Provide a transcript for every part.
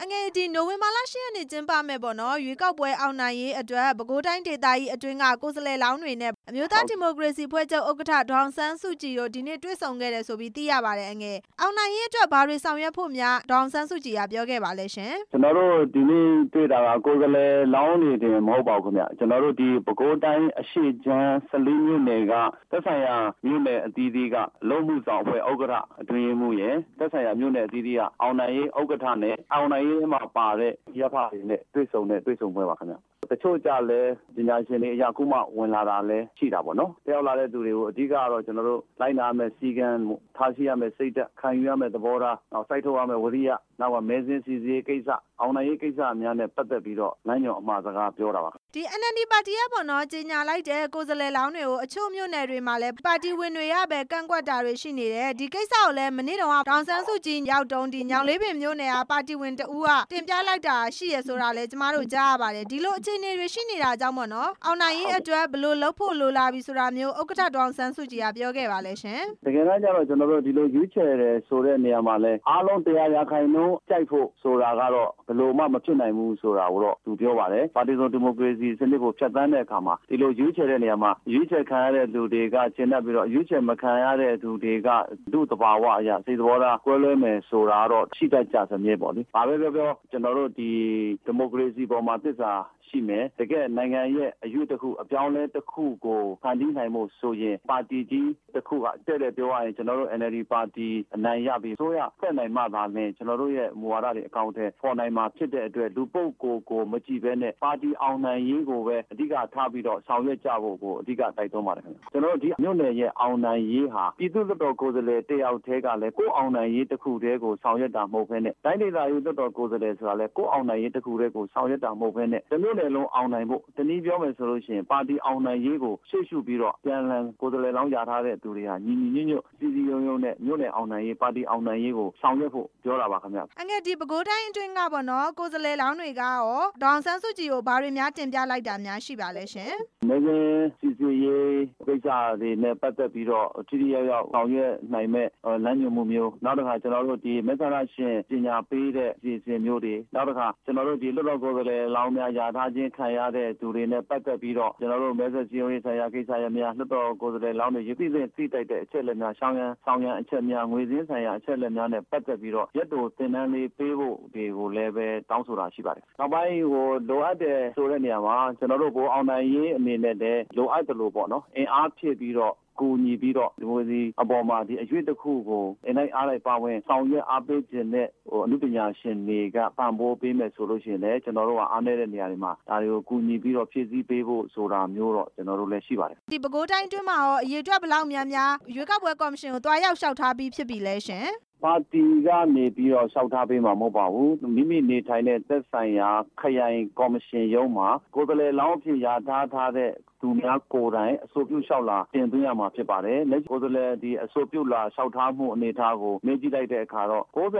အငယ်ဒီနိုဝင်ဘာလ10ရက်နေ့ကျင်းပမယ်ပေါ့နော်ရွေးကောက်ပွဲအောင်နိုင်ရေးအတွက်ပဲခူးတိုင်းဒေသကြီးအတွင်းကကိုယ်စားလှယ်လောင်းတွေနဲ့အမျိုးသားဒီမိုကရေစီဖွဲ့ချုပ်ဥက္ကဋ္ဌဒေါအောင်ဆန်းစုကြည်တို့ဒီနေ့တွေ့ဆုံခဲ့တယ်ဆိုပြီးသိရပါတယ်အငယ်အောင်နိုင်ရေးအတွက်ဘာတွေဆောင်ရွက်ဖို့များဒေါအောင်ဆန်းစုကြည်ကပြောခဲ့ပါလဲရှင်ကျွန်တော်တို့ဒီနေ့တွေ့တာကကိုယ်စားလှယ်လောင်းတွေတင်မဟုတ်ပါဘူးခင်ဗျကျွန်တော်တို့ဒီပဲခူးတိုင်းအရှိချမ်း14မြို့နယ်ကသက်ဆိုင်ရာမြို့နယ်အသီးသီးကအလုံးမှုဆောင်အဖွဲ့ဥက္ကဋ္ဌအတွင်းမှုရဲ့သက်ဆိုင်ရာမြို့နယ်အသီးသီးကအောင်နိုင်ရေးဥက္ကဋ္ဌနဲ့အောင်နိုင်ရေးမှာပါတဲ့ရဖတွေနဲ့တွေ့ဆုံပွဲပါခင်ဗျတချို့ကြလဲပညာရှင်တွေအရာခုမှဝင်လာတာလဲရှိတာပေါ့နော်တယောက်လာတဲ့သူတွေကိုအဓိကတော့ကျွန်တော်တို့လိုက်နာမယ်စီကံထားရှိရမယ်စိတ်ဓာတ်ခံယူရမယ်သဘောထားနောက်စိုက်ထုတ်ရမယ်ဝရိယနောက်ကမဲစင်းစီစီကိစ္စအောင်နိုင်ရေးကိစ္စအများနဲ့ပတ်သက်ပြီးတော့လမ်းညွှန်အမှားစကားပြောတာပါဒီ NLD ပါတီကပေါ့နော်ကြီးညာလိုက်တဲ့ကိုယ်စားလှယ်လောင်းတွေကိုအချို့မြို့နယ်တွေမှာလည်းပါတီဝင်တွေရပဲကန့်ကွက်တာတွေရှိနေတယ်ဒီကိစ္စကိုလည်းမနေ့တုန်းကဒေါအောင်ဆန်းစုကြည်ရောက်တုန်းဒီညောင်လေးပင်မြို့နယ်ကပါတီဝင်တဦးကတင်ပြလိုက်တာရှိရဆိုတာလည်းကျမတို့ကြားရပါတယ်ဒီလိုအခြေအနေတွေရှိနေတာကြောင့်ပေါ့နော်အောင်နိုင်ရေးအတွက်ဘယ်လိုလုပ်ဖို့လိုလာပြီဆိုတာမျိုးဥက္ကဋ္ဌဒေါအောင်ဆန်းစုကြည်ကပြောခဲ့ပါလဲရှင်တကယ်တမ်းကျတော့ကျွန်တော်တို့ဒီလိုရွေးချယ်တယ်ဆိုတဲ့နေရာမှာလဲအားလုံးတရားရခိုင်နှုန်းကြိုက်ဖို့ဆိုတာကတော့ဘယ်လိုမှမဖြစ်နိုင်ဘူးဆိုတာကိုတော့သူပြောပါတယ်ပါတီစုံဒီမိုကရေစီစနစ်ကိုဖျက်ဆီးတဲ့အခါမှာဒီလိုရွေးချယ်တဲ့နေရာမှာရွေးချယ်ခံရတဲ့လူတွေကကျင့်တတ်ပြီးတော့ရွေးချယ်မခံရတဲ့သူတွေကသူ့တဘာဝအရာစိတ်သဘောထားကွဲလွဲမယ်ဆိုတာတော့ရှိတတ်ကြစမြဲပေါ့လေ။ဘာပဲပြောကျွန်တော်တို့ဒီမိုကရေစီပေါ်မှာသစ္စာရှိမယ်တကယ်နိုင်ငံရဲ့အရွေ့တစ်ခုအပြောင်းလဲတစ်ခုကိုဖန်တီးနိုင်မှုဆိုရင်ပါတီကြီးတစ်ခုကတဲ့ပြောရရင်ကျွန်တော်တို့ NLD ပါတီအနိုင်ရပြီးဆိုရဆက်နိုင်မှသာလျှင်ကျွန်တော်တို့ရဲ့မူဝါဒတွေအကောင့်ထဲပေါ်နိုင်မှာဖြစ်တဲ့အတွက်လူပုဂ္ဂိုလ်ကိုမကြည့်ဘဲနဲ့ပါတီအောင်နိုင်ရေးကိုပဲအဓိကထားပြီးတော့ဆောင်ရွက်ကြဖို့ကိုအဓိကတိုက်တွန်းပါတယ်ခင်ဗျကျွန်တော်တို့ဒီမြို့နယ်ရဲ့အောင်နိုင်ရေးဟာပြည်သူ့လွှတ်တော်ကိုယ်စားလှယ်တယောက်တည်းကလည်းကိုအောင်နိုင်ရေးတစ်ခုတည်းကိုဆောင်ရွက်တာမဟုတ်ဘဲနဲ့တိုင်းဒေသကြီးလွှတ်တော်ကိုယ်စားလှယ်ဆိုတာလည်းကိုအောင်နိုင်ရေးတစ်ခုတည်းကိုဆောင်ရွက်တာမဟုတ်ဘဲနဲ့ဒီမြို့နယ်လုံးအောင်နိုင်ဖို့တနည်းပြောမယ်ဆိုလို့ရှိရင်ပါတီအောင်နိုင်ရေးကိုရှေ့ရှုပြီးတော့ပြန်လည်ကိုယ်စားလှယ်လောင်းရထားတဲ့သူတွေဟာညီညီညွတ်ညွတ်စီစီရုံရုံနဲ့မြို့နယ်အောင်နိုင်ရေးပါတီအောင်နိုင်ရေးကိုဆောင်ရွက်ဖို့ပြောတာပါခင်ဗျအငယ်ဒီပဲခူးတိုင်းအတွင်းကပေါ့နော်ကိုယ်စားလှယ်လောင်းတွေကရောဒေါအောင်ဆန်းစုကြည်ကိုဘာတွေများတင်ပြလိုက်တာများရှိပါလဲရှင်မဲစင်းစီစီရေးကိစ္စတွေနဲ့ပတ်သက်ပြီးတော့ထိထိရောက်ရောက်ဆောင်ရွက်နိုင်မဲ့လမ်းညွှန်မှုမျိုးနောက်တစ်ခါကျွန်တော်တို့ဒီမဲဆန္ဒရှင်ပညာပေးတဲ့စီစဉ်မျိုးတွေနောက်တစ်ခါကျွန်တော်တို့ဒီလွှတ်တော်ကိုယ်စားလှယ်လောင်းများယာထားခြင်းခံရတဲ့သူတွေနဲ့ပတ်သက်ပြီးတော့ကျွန်တော်တို့မဲဆက်စီရေးဆိုင်ရာကိစ္စရများလွှတ်တော်ကိုယ်စားလှယ်လောင်းတွေရည်သိတိုက်တဲ့အချက်လက်များဆောင်ရန်အချက်များငွေစင်းဆိုင်ရာအချက်လက်များနဲ့ပတ်သက်ပြီးတော့ရက်တိုသင်တန်းလေးပေးဖို့တွေကိုလည်းပဲတောင်းဆိုတာရှိပါတယ်နောက်ပိုင်းလိုအပ်တဲ့ဆိုတဲ့နေရာမှာကျွန်တော်တို့ကိုအောင်နိုင်ရေးအနေနဲ့လည်းလိုအပ်တယ်လို့ပေါ့နော်အင်အားဖြစ်ပြီးတော့ကူညီပြီးတော့ဒီမိုကရေစီအပေါ်မှာဒီအရွေ့တစ်ခုကိုအနိုင်အားလိုက်ပါဝင်ဆောင်ရွက်အားပေးခြင်းနဲ့အမှုပညာရှင်တွေကပံ့ပိုးပေးမယ်ဆိုလို့ရှိရင်လည်းကျွန်တော်တို့ကအားနည်းတဲ့နေရာတွေမှာဒါတွေကိုကူညီပြီးတော့ဖြည့်ဆည်းပေးဖို့ဆိုတာမျိုးတော့ကျွန်တော်တို့လည်းရှိပါတယ်ဒီပဲခူးတိုင်းအတွင်းမှာရောအရေးအတွက်ဘယ်လောက်များရွေးကောက်ပွဲကော်မရှင်ကိုတွားရောက်လျှောက်ထားပြီးဖြစ်ပြီလဲရှင်ပါတီကနေပြီးတော့လျှောက်ထားပေးမှာမဟုတ်ပါဘူးမိမိနေထိုင်တဲ့သက်ဆိုင်ရာခရိုင်ကော်မရှင်ရုံးမှာကိုယ်စားလှယ်လောင်းအဖြစ်ယာထားတဲ့သူများကိုယ်တိုင်အဆိုပြုလျှောက်လာတင်သွင်းရမှာဖြစ်ပါတယ်လက်ကိုယ်စားလှယ်ဒီအဆိုပြုလာလျှောက်ထားမှုအနေအထားကိုမေးကြည့်လိုက်တဲ့အခါတော့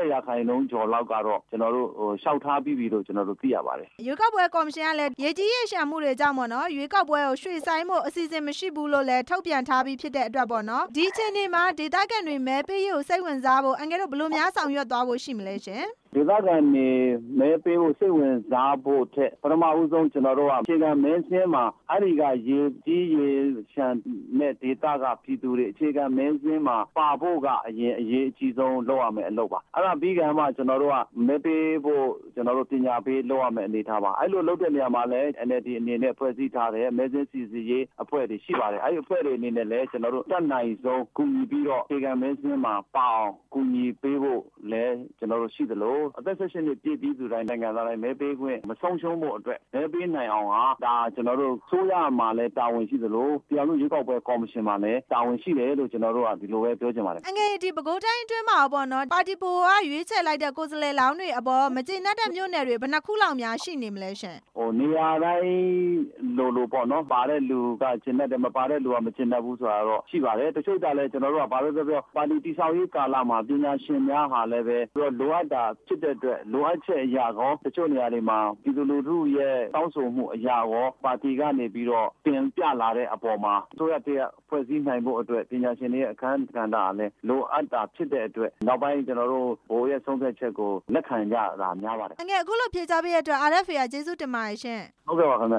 90%ကျော်လောက်ကတော့ကျွန်တော်တို့လျှောက်ထားပြီးပြီလို့ကျွန်တော်တို့သိရပါတယ်ရွေးကောက်ပွဲကော်မရှင်ကလည်းရေကြီးရေရှမ်းမှုတွေကြောင့်ပေါ့နော်ရွေးကောက်ပွဲကိုရွှေ့ဆိုင်းဖို့အစီအစဉ်မရှိဘူးလို့လည်းထုတ်ပြန်ထားပြီးဖြစ်တဲ့အတွက်ပေါ့နော်ဒီအချိန်ဒီမှာဒေသခံတွေမဲပေးရေးကိုစိတ်ဝင်စားဖို့အငယ်တို့ဘယ်လိုများဆောင်ရွက်သွားဖို့ရှိမလဲရှင်ဒေသခံတွေမဲပေးဖို့စိတ်ဝင်စားဖို့ထက်ပထမဦးဆုံးကျွန်တော်တို့ကအခြေခံမဲစင်းမှာအဲ့ဒီကရေကြီးရေရှမ်းနဲ့ဒေသကပြည်သူတွေအခြေခံမဲစင်းမှာပါဖို့ကအရေးအကြီးဆုံးလုပ်ရမယ်အလုပ်ပါအဲ့ဒါပြီးကမှကျွန်တော်တို့ကမဲပေးဖို့ကျွန်တော်တို့ပညာပေးလုပ်ရမယ်အနေထားပါအဲ့လိုလုပ်တဲ့နေရာမှာလည်း NLD အနေနဲ့ဖွဲ့စည်းထားတဲ့မဲစင်းစီစီရေးအဖွဲ့တွေရှိပါတယ်အဲ့ဒီအဖွဲ့တွေအနေနဲ့လည်းကျွန်တော်တို့တက်နိုင်ဆုံးကူညီပြီးတော့အခြေခံမဲစင်းမှာပါအောင်ကူညီပေးဖို့လည်းကျွန်တော်တို့ရှိသလိုအသက်16နှစ်ပြည့်ပြီးသူတိုင်းနိုင်ငံသားတိုင်းမဲပေးခွင့်မဆုံးရှုံးဖို့အတွက်မဲပေးနိုင်အောင်ဟာဒါကျွန်တော်တို့ဆိုရမှာလဲတာဝန်ရှိသလိုတရားလို့ရွေးကောက်ပွဲကော်မရှင်မှာလည်းတာဝန်ရှိတယ်လို့ကျွန်တော်တို့ကဒီလိုပဲပြောချင်ပါတယ်အငယ်ဒီပဲခူးတိုင်းအတွင်းမှာပေါ့နော်ပါတီပိုကရွေးချယ်လိုက်တဲ့ကိုယ်စားလှယ်လောင်းတွေအပေါ်မကျေနပ်တဲ့မြို့နယ်တွေဘယ်နှခုလောက်များရှိနေမလဲရှင်နေရာတိုင်းလိုပေါ့နော်ပါတဲ့လူကကျေနပ်တယ်မပါတဲ့လူကမကျေနပ်ဘူးဆိုတာတော့ရှိပါတယ်တချို့ကြလဲကျွန်တော်တို့ကဘာလို့ပြောပါတီတိဆောက်ရေးကာလမှာပညာရှင်များဟာလည်းပဲလိုအပ်တာဖြဖြစ်တဲ့အတွက်လိုအပ်ချက်အရာကောတချို့နေရာတွေမှာပြည်သူလူထုရဲ့တောင်းဆိုမှုအရာကောပါတီကနေပြီးတော့တင်ပြလာတဲ့အပေါ်မှာဆိုရတဲ့ဖွဲ့စည်းနိုင်ဖို့အတွက်ပညာရှင်တွေရဲ့အခမ်းကဏ္ဍအားလည်းလိုအပ်တာဖြစ်တဲ့အတွက်နောက်ပိုင်းကျွန်တော်တို့ဘိုးရဲ့ဆုံးဖြတ်ချက်ကိုလက်ခံကြတာများပါတယ်ငယ်အခုလိုဖြေကြားပေးတဲ့အတွက် RFA ကကျေးဇူးတင်ပါတယ်ရှင်ဟုတ်ကဲ့ပါခင်ဗျ